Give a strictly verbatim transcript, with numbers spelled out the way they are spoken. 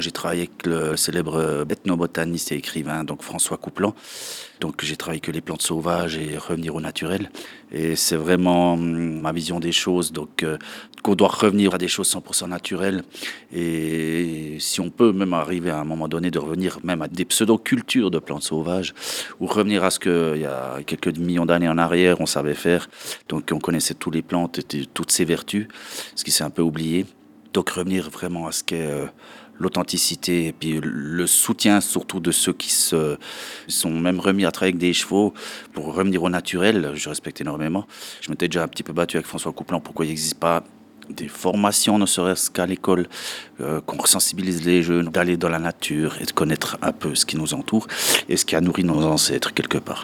J'ai travaillé avec le célèbre ethnobotaniste et écrivain donc François Couplan. Donc j'ai travaillé que les plantes sauvages et revenir au naturel. Et c'est vraiment hum, ma vision des choses. Donc euh, qu'on doit revenir à des choses cent pour cent naturelles. Et si on peut même arriver à un moment donné de revenir même à des pseudo-cultures de plantes sauvages ou revenir à ce qu'il y a quelques millions d'années en arrière on savait faire. Donc on connaissait toutes les plantes et toutes ses vertus, ce qui s'est un peu oublié. Donc revenir vraiment à ce qu'est euh, l'authenticité et puis le soutien surtout de ceux qui se sont même remis à travailler avec des chevaux pour revenir au naturel, je respecte énormément. Je m'étais déjà un petit peu battu avec François Couplan pourquoi il n'existe pas des formations, ne serait-ce qu'à l'école, euh, qu'on sensibilise les jeunes, d'aller dans la nature et de connaître un peu ce qui nous entoure et ce qui a nourri nos ancêtres quelque part.